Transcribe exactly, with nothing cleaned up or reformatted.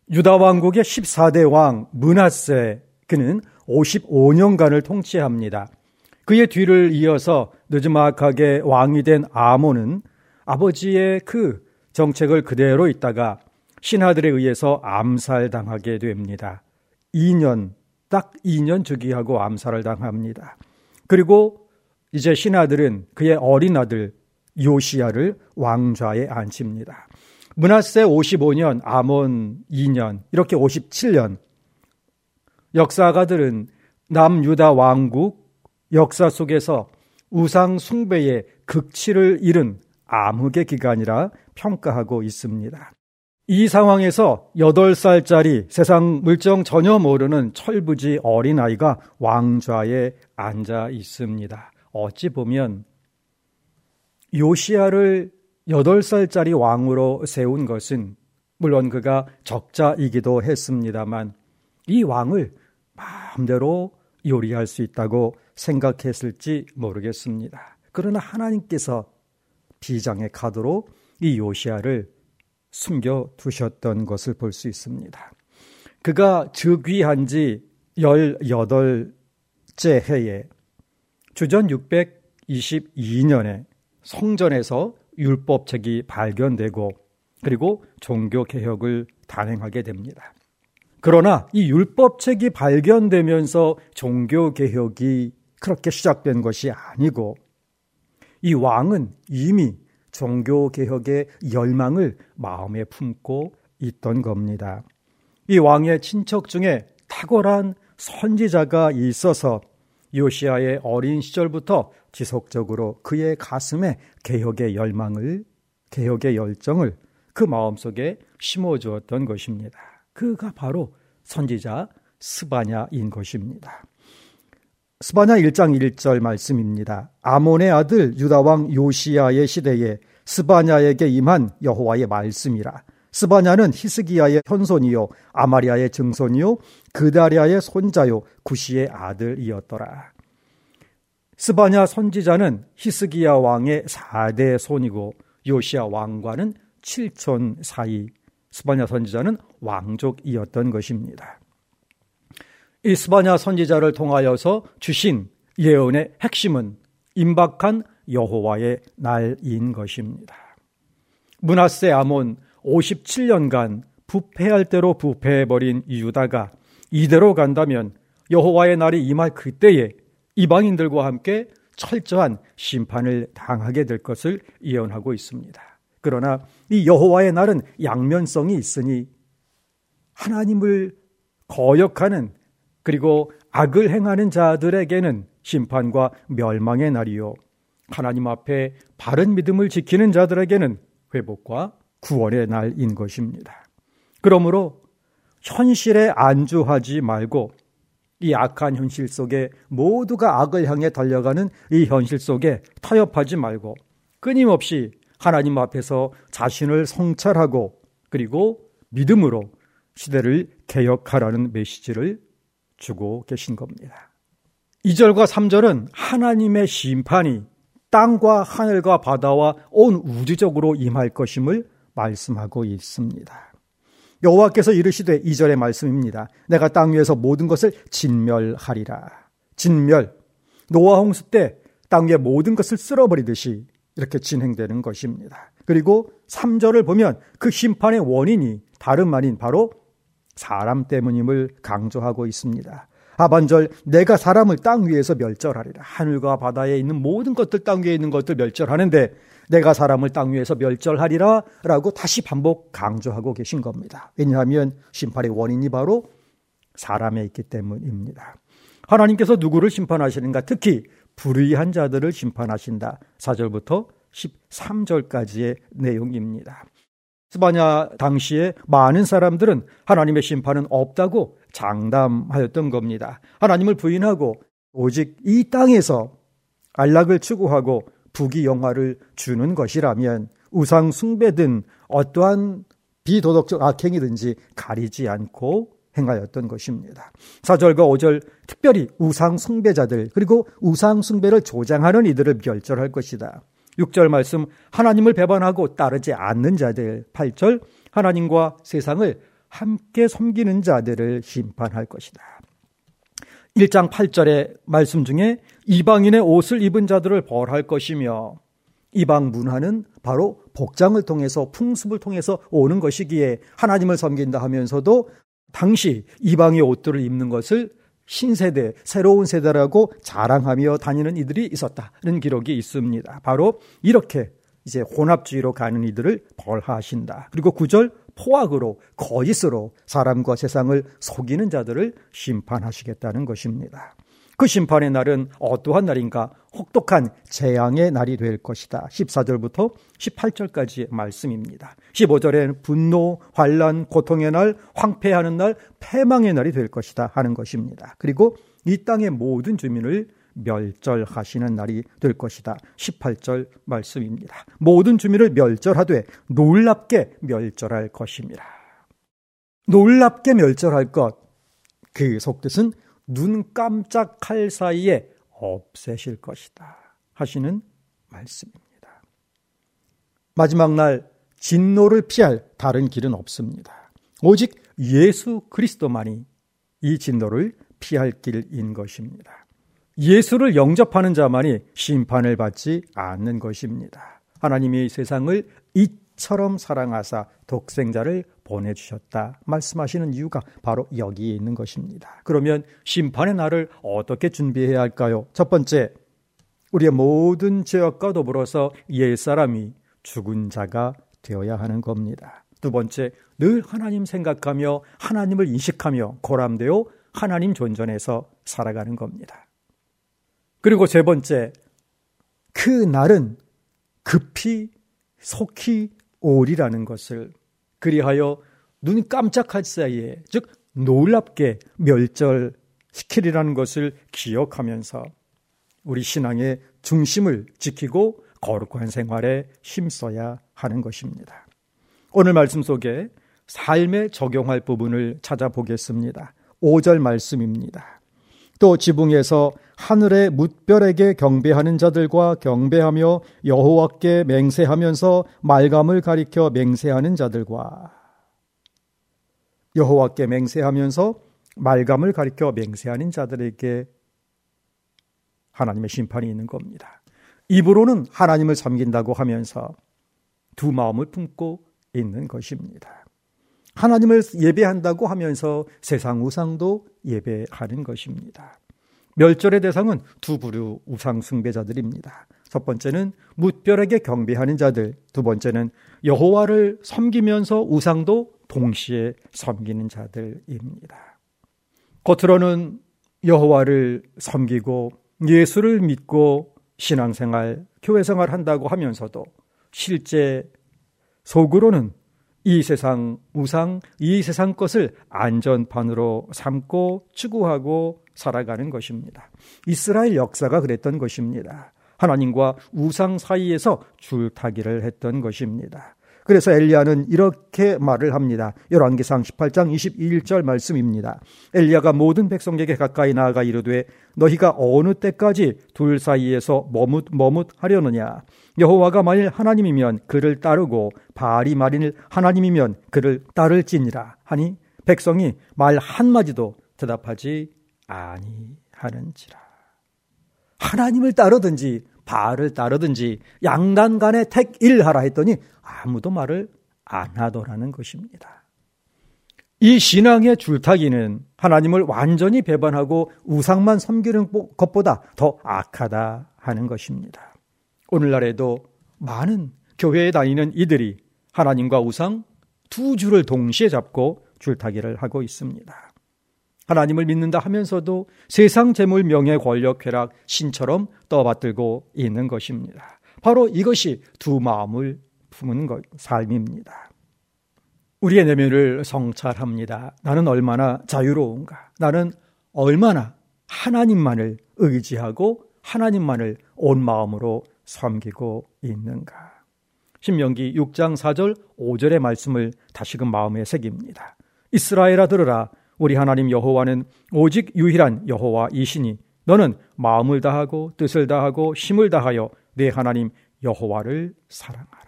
유다 왕국의 십사 대 왕 므낫세, 그는 오십오 년간을 통치합니다. 그의 뒤를 이어서 느즈막하게 왕이 된 아몬은 아버지의 그 정책을 그대로 잇다가 신하들에 의해서 암살당하게 됩니다. 이 년, 딱 이 년 즉위하고 암살을 당합니다. 그리고 이제 신하들은 그의 어린 아들 요시야를 왕좌에 앉힙니다. 므낫세 오십오 년, 아몬 이 년, 이렇게 오십칠 년. 역사가들은 남유다 왕국 역사 속에서 우상 숭배의 극치를 이룬 암흑의 기간이라 평가하고 있습니다. 이 상황에서 여덟 살짜리 세상 물정 전혀 모르는 철부지 어린아이가 왕좌에 앉아 있습니다. 어찌 보면 요시야를 여덟 살짜리 왕으로 세운 것은 물론 그가 적자이기도 했습니다만 이 왕을 마음대로 요리할 수 있다고 생각했을지 모르겠습니다. 그러나 하나님께서 비장의 카드로 이 요시야를 숨겨두셨던 것을 볼 수 있습니다. 그가 즉위한 지 열여덟째 해에 주전 육백이십이 년에 성전에서 율법책이 발견되고 그리고 종교개혁을 단행하게 됩니다. 그러나 이 율법책이 발견되면서 종교개혁이 그렇게 시작된 것이 아니고 이 왕은 이미 종교개혁의 열망을 마음에 품고 있던 겁니다. 이 왕의 친척 중에 탁월한 선지자가 있어서 요시야의 어린 시절부터 지속적으로 그의 가슴에 개혁의 열망을, 개혁의 열정을 그 마음속에 심어주었던 것입니다. 그가 바로 선지자 스바냐인 것입니다. 스바냐 일 장 일 절 말씀입니다. 아몬의 아들 유다왕 요시야의 시대에 스바냐에게 임한 여호와의 말씀이라. 스바냐는 히스기야의 현손이요 아마리아의 증손이요 그다리아의 손자요 구시의 아들이었더라. 스바냐 선지자는 히스기야 왕의 사 대 손이고 요시야 왕과는 칠촌 사이. 스바냐 선지자는 왕족이었던 것입니다. 이 스바냐 선지자를 통하여서 주신 예언의 핵심은 임박한 여호와의 날인 것입니다. 므낫세 아몬 오십칠 년간 부패할 대로 부패해버린 유다가 이대로 간다면 여호와의 날이 임할 그때에 이방인들과 함께 철저한 심판을 당하게 될 것을 예언하고 있습니다. 그러나 이 여호와의 날은 양면성이 있으니 하나님을 거역하는 그리고 악을 행하는 자들에게는 심판과 멸망의 날이요 하나님 앞에 바른 믿음을 지키는 자들에게는 회복과 구원의 날인 것입니다. 그러므로 현실에 안주하지 말고 이 악한 현실 속에 모두가 악을 향해 달려가는 이 현실 속에 타협하지 말고 끊임없이 하나님 앞에서 자신을 성찰하고 그리고 믿음으로 시대를 개혁하라는 메시지를 주고 계신 겁니다. 이 절과 삼 절은 하나님의 심판이 땅과 하늘과 바다와 온 우주적으로 임할 것임을 말씀하고 있습니다. 여호와께서 이르시되 이 절의 말씀입니다. 내가 땅 위에서 모든 것을 진멸하리라. 진멸, 노아 홍수 때 땅 위의 모든 것을 쓸어버리듯이 이렇게 진행되는 것입니다. 그리고 삼 절을 보면 그 심판의 원인이 다름 아닌 바로 사람 때문임을 강조하고 있습니다. 하반절 내가 사람을 땅 위에서 멸절하리라. 하늘과 바다에 있는 모든 것들, 땅 위에 있는 것들 멸절하는데 내가 사람을 땅 위에서 멸절하리라 라고 다시 반복 강조하고 계신 겁니다. 왜냐하면 심판의 원인이 바로 사람에 있기 때문입니다. 하나님께서 누구를 심판하시는가? 특히 불의한 자들을 심판하신다. 사 절부터 십삼 절까지의 내용입니다. 스바냐 당시에 많은 사람들은 하나님의 심판은 없다고 장담하였던 겁니다. 하나님을 부인하고 오직 이 땅에서 안락을 추구하고 부귀영화를 주는 것이라면 우상 숭배든 어떠한 비도덕적 악행이든지 가리지 않고 행하였던 것입니다. 사 절과 오 절 특별히 우상 숭배자들 그리고 우상 숭배를 조장하는 이들을 멸절할 것이다. 육 절 말씀 하나님을 배반하고 따르지 않는 자들. 팔 절 하나님과 세상을 함께 섬기는 자들을 심판할 것이다. 일 장 팔 절의 말씀 중에 이방인의 옷을 입은 자들을 벌할 것이며, 이방 문화는 바로 복장을 통해서, 풍습을 통해서 오는 것이기에 하나님을 섬긴다 하면서도 당시 이방의 옷들을 입는 것을 신세대, 새로운 세대라고 자랑하며 다니는 이들이 있었다는 기록이 있습니다. 바로 이렇게 이제 혼합주의로 가는 이들을 벌하신다. 그리고 구 절, 포악으로, 거짓으로 사람과 세상을 속이는 자들을 심판하시겠다는 것입니다. 그 심판의 날은 어떠한 날인가? 혹독한 재앙의 날이 될 것이다. 십사 절부터 십팔 절까지의 말씀입니다. 십오 절에는 분노, 환난, 고통의 날, 황폐하는 날, 패망의 날이 될 것이다 하는 것입니다. 그리고 이 땅의 모든 주민을 멸절하시는 날이 될 것이다. 십팔 절 말씀입니다. 모든 주민을 멸절하되 놀랍게 멸절할 것입니다. 놀랍게 멸절할 것, 그 속뜻은 눈 깜짝할 사이에 없애실 것이다 하시는 말씀입니다. 마지막 날 진노를 피할 다른 길은 없습니다. 오직 예수 그리스도만이 이 진노를 피할 길인 것입니다. 예수를 영접하는 자만이 심판을 받지 않는 것입니다. 하나님이 세상을 이처럼 사랑하사 독생자를 보내주셨다 말씀하시는 이유가 바로 여기에 있는 것입니다. 그러면 심판의 날을 어떻게 준비해야 할까요? 첫 번째, 우리의 모든 죄악과 더불어서 옛사람이 죽은 자가 되어야 하는 겁니다. 두 번째, 늘 하나님 생각하며 하나님을 인식하며 고람되어 하나님 존전에서 살아가는 겁니다. 그리고 세 번째, 그 날은 급히 속히 오리라는 것을, 그리하여 눈 깜짝할 사이에, 즉 놀랍게 멸절시키리라는 것을 기억하면서 우리 신앙의 중심을 지키고 거룩한 생활에 힘써야 하는 것입니다. 오늘 말씀 속에 삶에 적용할 부분을 찾아보겠습니다. 오 절 말씀입니다. 또 지붕에서 하늘의 뭇별에게 경배하는 자들과 경배하며 여호와께 맹세하면서 말감을 가리켜 맹세하는 자들과, 여호와께 맹세하면서 말감을 가리켜 맹세하는 자들에게 하나님의 심판이 있는 겁니다. 입으로는 하나님을 섬긴다고 하면서 두 마음을 품고 있는 것입니다. 하나님을 예배한다고 하면서 세상 우상도 예배하는 것입니다. 멸절의 대상은 두 부류 우상 숭배자들입니다. 첫 번째는 뭇별에게 경배하는 자들, 두 번째는 여호와를 섬기면서 우상도 동시에 섬기는 자들입니다. 겉으로는 여호와를 섬기고 예수를 믿고 신앙생활, 교회생활 한다고 하면서도 실제 속으로는 이 세상 우상, 이 세상 것을 안전판으로 삼고 추구하고 살아가는 것입니다. 이스라엘 역사가 그랬던 것입니다. 하나님과 우상 사이에서 줄타기를 했던 것입니다. 그래서 엘리야는 이렇게 말을 합니다. 열왕기상 십팔 장 이십일 절 말씀입니다. 엘리야가 모든 백성에게 가까이 나아가 이르되 너희가 어느 때까지 둘 사이에서 머뭇머뭇하려느냐. 여호와가 만일 하나님이면 그를 따르고 바알이 만일 하나님이면 그를 따를지니라 하니 백성이 말 한마디도 대답하지 아니하는지라. 하나님을 따르든지 바알을 따르든지 양단 간에 택일하라 했더니 아무도 말을 안 하더라는 것입니다. 이 신앙의 줄타기는 하나님을 완전히 배반하고 우상만 섬기는 것보다 더 악하다 하는 것입니다. 오늘날에도 많은 교회에 다니는 이들이 하나님과 우상 두 줄을 동시에 잡고 줄타기를 하고 있습니다. 하나님을 믿는다 하면서도 세상 재물, 명예, 권력, 쾌락, 신처럼 떠받들고 있는 것입니다. 바로 이것이 두 마음을 품은 것, 삶입니다. 우리의 내면을 성찰합니다. 나는 얼마나 자유로운가? 나는 얼마나 하나님만을 의지하고 하나님만을 온 마음으로 섬기고 있는가? 신명기 육 장 사 절 오 절의 말씀을 다시금 마음에 새깁니다. 이스라엘아 들으라. 우리 하나님 여호와는 오직 유일한 여호와이시니 너는 마음을 다하고 뜻을 다하고 힘을 다하여 내 하나님 여호와를 사랑하라.